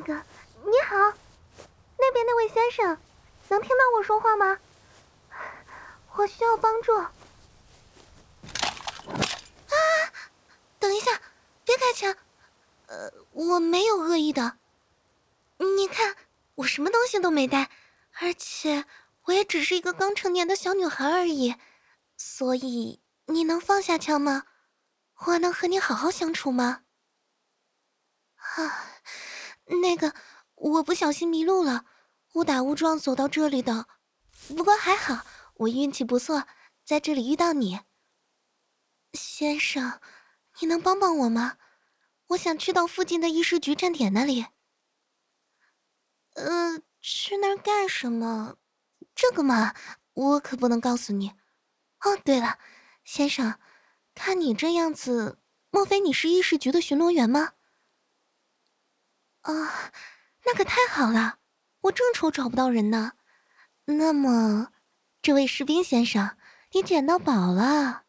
你好，那边那位先生，能听到我说话吗？我需要帮助。等一下，别开枪！我没有恶意的。你看，我什么东西都没带，而且我也只是一个刚成年的小女孩而已，所以你能放下枪吗？我能和你好好相处吗？啊，我不小心迷路了，误打误撞走到这里的。不过还好，我运气不错，在这里遇到你。先生，你能帮帮我吗？我想去到附近的医师局站点那里。去那儿干什么？这个嘛，我可不能告诉你。哦，对了，先生，看你这样子，莫非你是医师局的巡逻员吗？啊，那可太好了，我正愁找不到人呢。那么，这位士兵先生，你捡到宝了。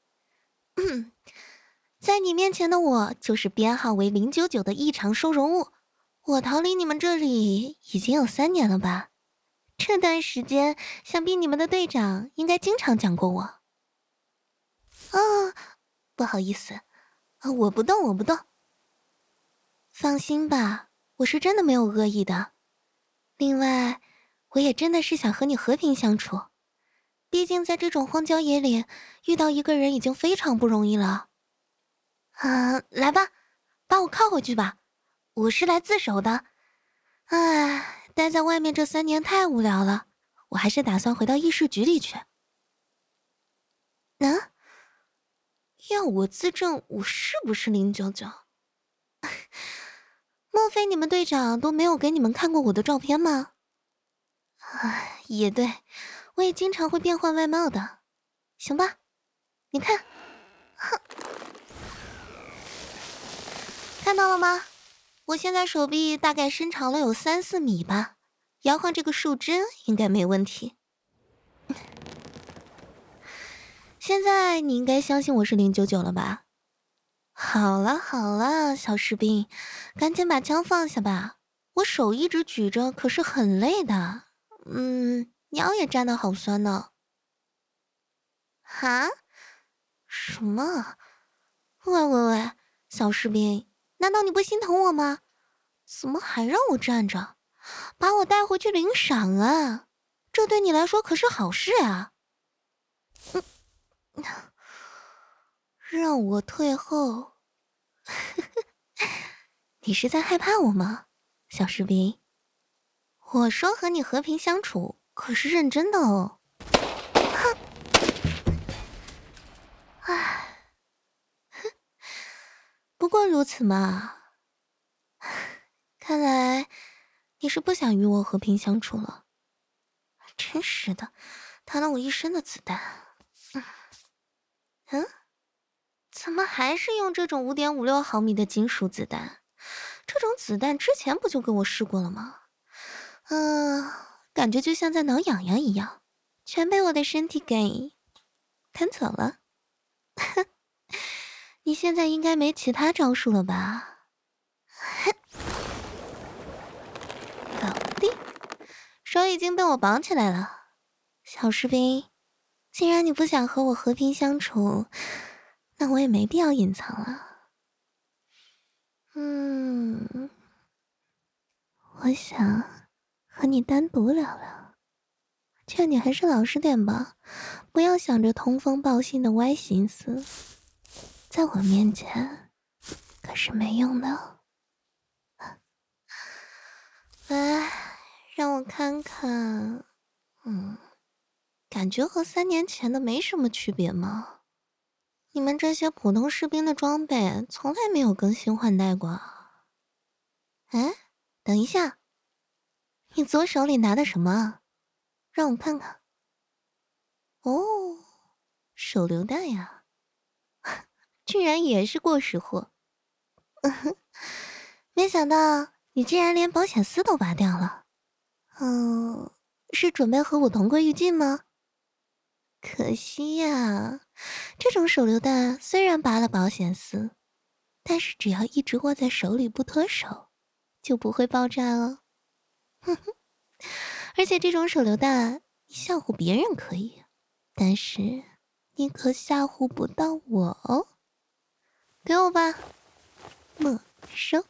在你面前的我就是编号为099的异常收容物。我逃离你们这里已经有3年了吧？这段时间，想必你们的队长应该经常讲过我。哦，不好意思，我不动，我不动。放心吧，我是真的没有恶意的。另外，我也真的是想和你和平相处。毕竟在这种荒郊野岭，遇到一个人已经非常不容易了。来吧，把我铐回去吧，我是来自首的。唉，待在外面这3年太无聊了，我还是打算回到议事局里去。要我自证我是不是099？莫非你们队长都没有给你们看过我的照片吗？也对，我也经常会变换外貌的。行吧，你看，看到了吗？我现在手臂大概伸长了有3-4米吧，摇晃这个树枝应该没问题。现在你应该相信我是099了吧？好了好了，小士兵，赶紧把枪放下吧，我手一直举着可是很累的。腰也站得好酸呢。哈？什么？喂，小士兵，难道你不心疼我吗？怎么还让我站着？把我带回去领赏啊！这对你来说可是好事啊！让我退后？你是在害怕我吗，小士兵？我说和你和平相处，可是认真的哦。唉，不过如此嘛。看来你是不想与我和平相处了。真是的，弹了我一身的子弹。怎么还是用这种5.56毫米的金属子弹？这种子弹之前不就给我试过了吗？感觉就像在挠痒痒一样，全被我的身体给弹走了。你现在应该没其他招数了吧？搞定，手已经被我绑起来了。小士兵，既然你不想和我和平相处，那我也没必要隐藏了。我想和你单独聊聊，劝你还是老实点吧，不要想着通风报信的歪心思，在我面前可是没用的。来，让我看看，感觉和3年前的没什么区别吗？你们这些普通士兵的装备从来没有更新换代过。哎，等一下，你左手里拿的什么？让我看看。哦，手榴弹呀，居然也是过时货。没想到你竟然连保险丝都拔掉了。是准备和我同归于尽吗？可惜呀，这种手榴弹虽然拔了保险丝，但是只要一直握在手里不脱手， 就不会爆炸了。哼哼，而且这种手榴弹，你吓唬别人可以，但是你可吓唬不到我哦。给我吧，没收。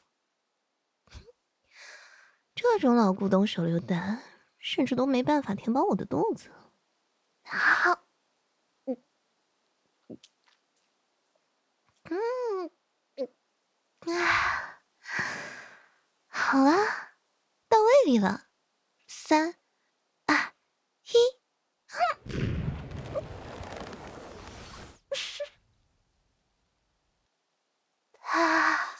这种老古董手榴弹，甚至都没办法填饱我的肚子。好，嗯，啊，好了，到胃里了。3、2、1，啊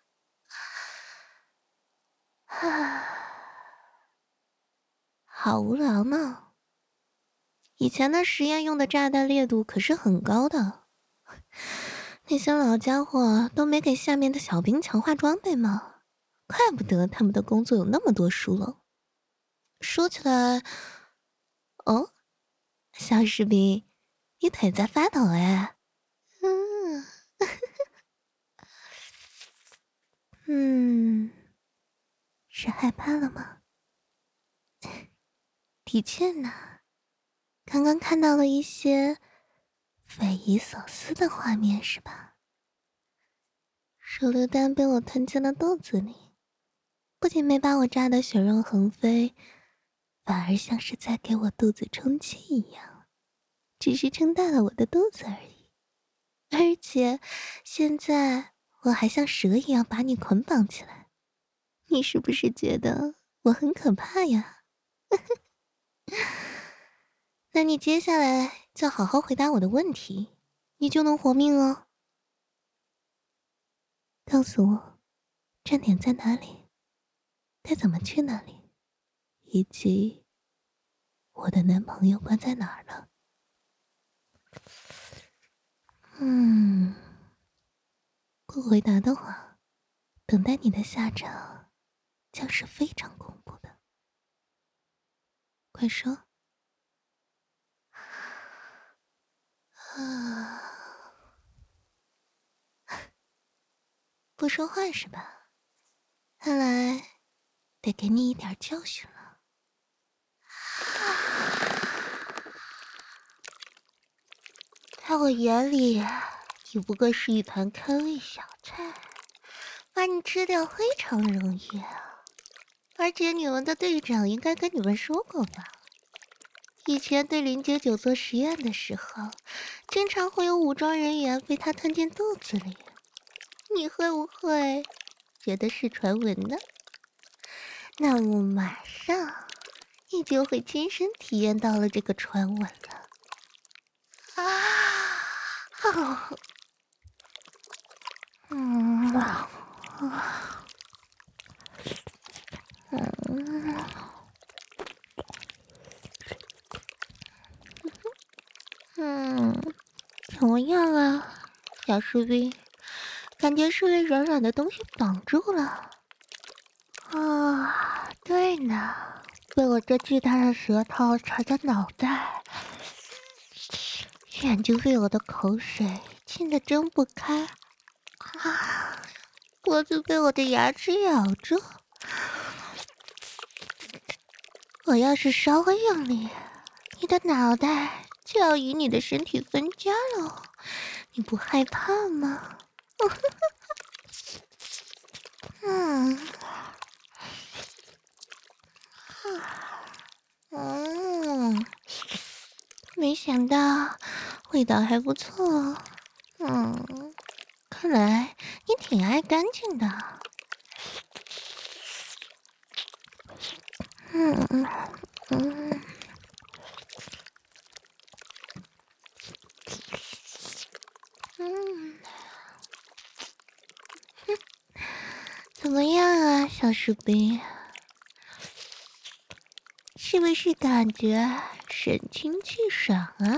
啊，好无聊呢。以前的实验用的炸弹烈度可是很高的，那些老家伙都没给下面的小兵强化装备吗？怪不得他们的工作有那么多疏漏。说起来，哦，小士兵，你腿在发抖哎。嗯嗯，是害怕了吗？的确呢，刚刚看到了一些匪夷所思的画面，是吧？手榴弹被我吞进了肚子里，不仅没把我炸得血肉横飞，反而像是在给我肚子充气一样，只是撑大了我的肚子而已。而且现在我还像蛇一样把你捆绑起来，你是不是觉得我很可怕呀？那你接下来就好好回答我的问题，你就能活命哦。告诉我，站点在哪里？该怎么去哪里？以及我的男朋友关在哪儿了？不回答的话，等待你的下场将是非常恐怖的。快说！啊，不说话是吧？看来得给你一点教训了。在我眼里，你不过是一盘开胃小菜，把你吃掉非常容易啊。而且你们的队长应该跟你们说过吧？以前对099做实验的时候，经常会有武装人员被他吞进肚子里。你会不会觉得是传闻呢？那我马上你就会亲身体验到了这个传闻了。啊！嗯啊嗯，怎么样啊，小士兵？感觉是被软软的东西挡住了。啊，对呢，被我这巨大的舌头缠着脑袋，眼睛被我的口水浸得睁不开，啊，脖子被我的牙齿咬住。我要是稍微用力，你的脑袋就要与你的身体分家了，你不害怕吗？嗯，嗯，没想到味道还不错。看来你挺爱干净的。嗯嗯嗯嗯，怎么样啊，小士兵？是不是感觉神清气爽啊？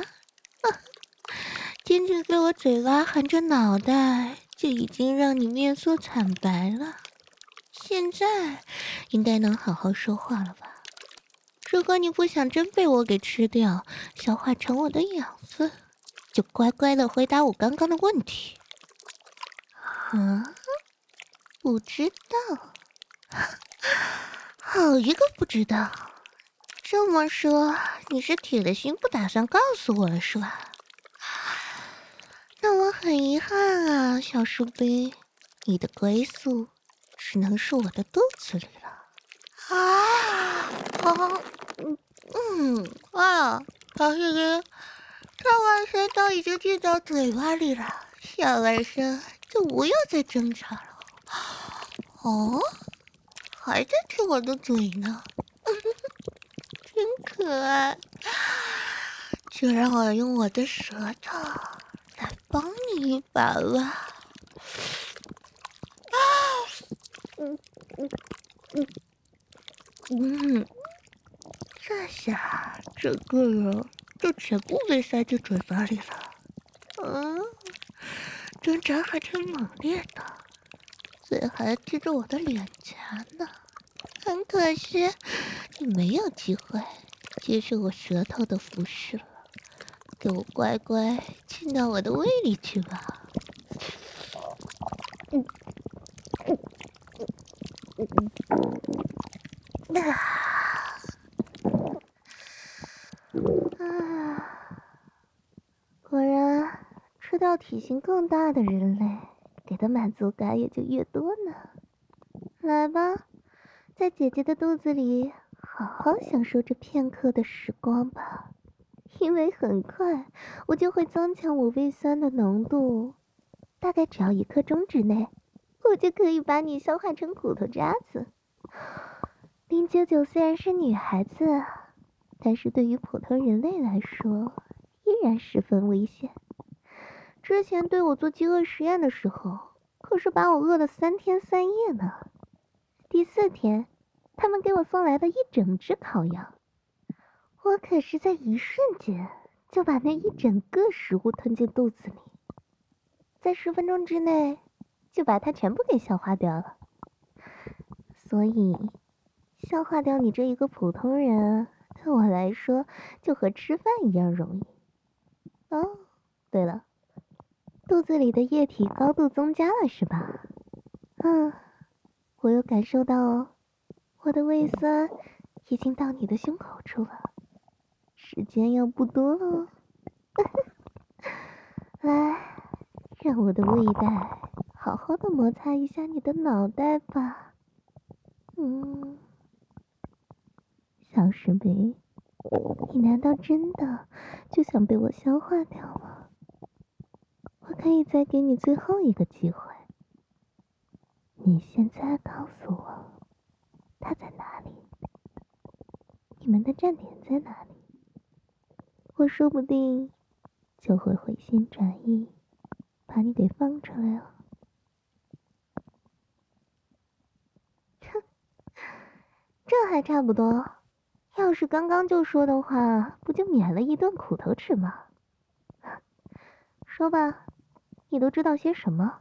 仅仅被我嘴巴含着脑袋，就已经让你面色惨白了。现在应该能好好说话了吧？如果你不想真被我给吃掉，消化成我的养分，就乖乖的回答我刚刚的问题。啊？不知道？ 好一个不知道！这么说，你是铁了心不打算告诉我了是吧？那我很遗憾啊，小树冰，你的归宿只能是我的肚子里了。啊！好，啊，小树冰，这碗水都已经进到嘴巴里了，小晚上就不要再挣扎了。哦，还在吃我的嘴呢，真可爱。就让我用我的舌头来帮你一把吧。嗯嗯嗯嗯，这下整个人就全部被塞进嘴巴里了。嗯，挣扎还挺猛烈的，嘴还贴着我的脸颊呢。很可惜，你没有机会接受我舌头的服侍了。给我乖乖进到我的胃里去吧。嗯果然，吃到体型更大的人类，给的满足感也就越多呢。来吧，在姐姐的肚子里好好享受这片刻的时光吧，因为很快我就会增强我胃酸的浓度，大概只要1刻钟之内，我就可以把你消化成骨头渣子。099虽然是女孩子，但是对于普通人类来说，依然十分危险。之前对我做饥饿实验的时候，可是把我饿了3天3夜呢。第4天，他们给我送来了一整只烤羊，我可是在一瞬间就把那一整个食物吞进肚子里，在10分钟之内就把它全部给消化掉了。所以，消化掉你这一个普通人，对我来说就和吃饭一样容易。哦，对了，肚子里的液体高度增加了是吧？我有感受到哦，我的胃酸已经到你的胸口处了，时间要不多了哦。来，让我的胃袋好好的摩擦一下你的脑袋吧。小石碑，你难道真的就想被我消化掉吗？我可以再给你最后一个机会，你现在告诉我，它在哪里？你们的站点在哪里？我说不定就会回心转意，把你给放出来了。哼，这还差不多。要是刚刚就说的话，不就免了一顿苦头吃吗？说吧，你都知道些什么？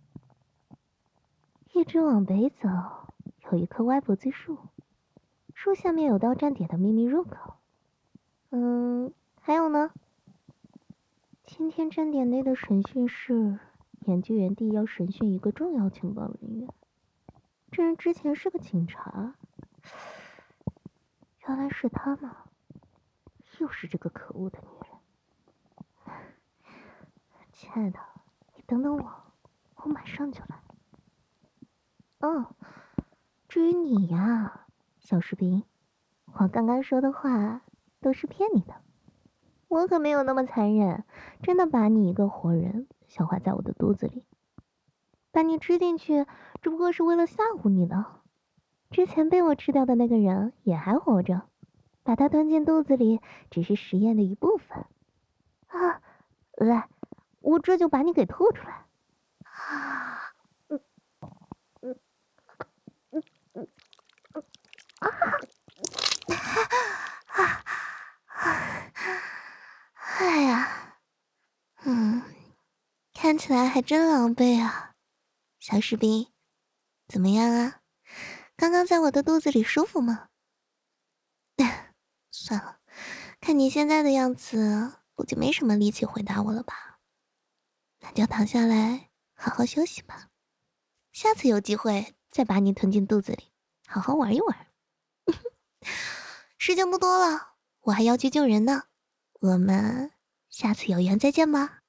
一直往北走，有一棵歪脖子树，树下面有到站点的秘密入口。还有呢？今天站点内的审讯室，研究员地要审讯一个重要情报人员。这人之前是个警察，原来是他吗？又是这个可恶的女人。亲爱的，你等等我，我马上就来。哦，至于你呀，小士兵，我刚刚说的话都是骗你的，我可没有那么残忍，真的把你一个活人消化在我的肚子里。把你吃进去，只不过是为了吓唬你呢。之前被我吃掉的那个人也还活着，把他吞进肚子里只是实验的一部分。啊，来，我这就把你给吐出来。啊，哎呀，看起来还真狼狈啊，小士兵，怎么样啊？刚刚在我的肚子里舒服吗？算了，看你现在的样子，估计没什么力气回答我了吧？那就躺下来，好好休息吧。下次有机会再把你吞进肚子里。 好好玩一玩。时间不多了，我还要去救人呢。我们下次有缘再见吧。